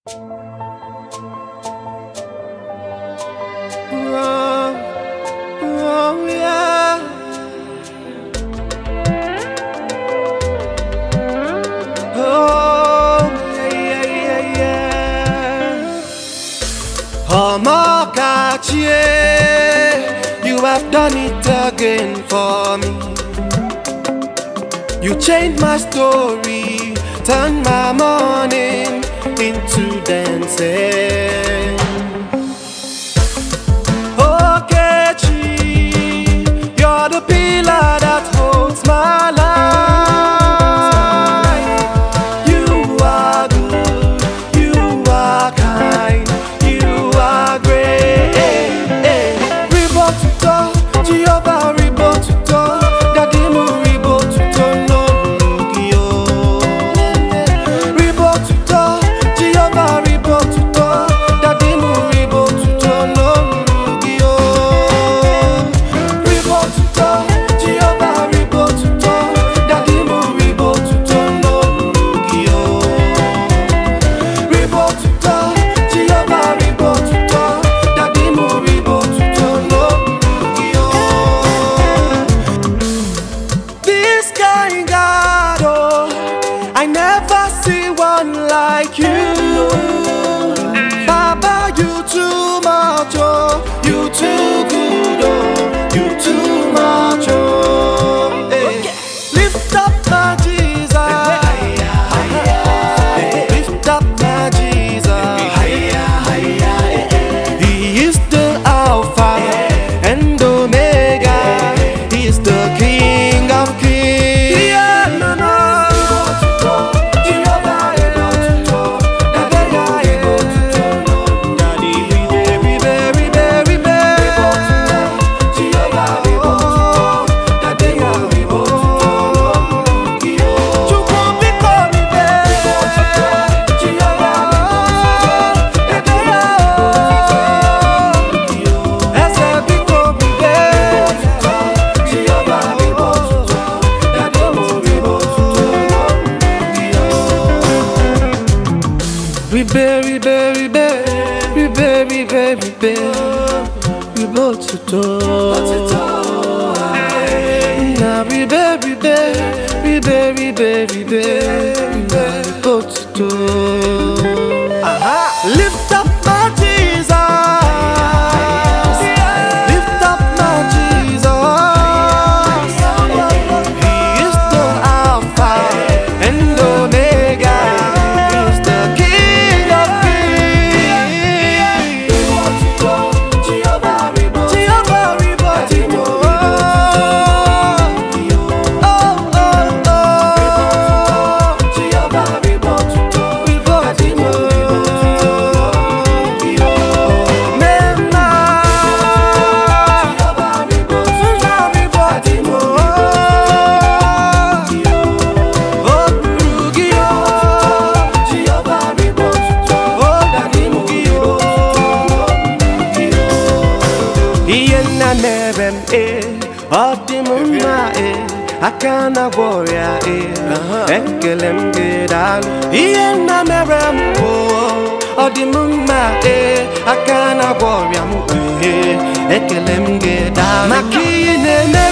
Oh, oh yeah. Oh yeah, yeah, yeah. Omokachie, you have done it again for me. You changed my story, turned my morning into dancing. You're the pillar that holds my life. You are good, you are kind, you are great. Ribotuto, Jehovah Ribotuto, Dadimu Ribotuto no Lugio. Ribotuto, Jehovah Ribotuto, Dadimu Ribotuto no Lugio. Like you, Baba, you too much, oh, you too good, oh, you too much, oh. Hey. Lift up my Jesus, lift up my Jesus. He is the Alpha and Omega. He is the King of Kings. Yeah, no, no. We both to talk. Now we both to talk. Lift up my Jesus, lift up my Jesus. He is the Alpha and Omega. He is the King of Kings. Akana warrior ekelem gedal iena merem odimuma akana warrior mu ekelem gedal makine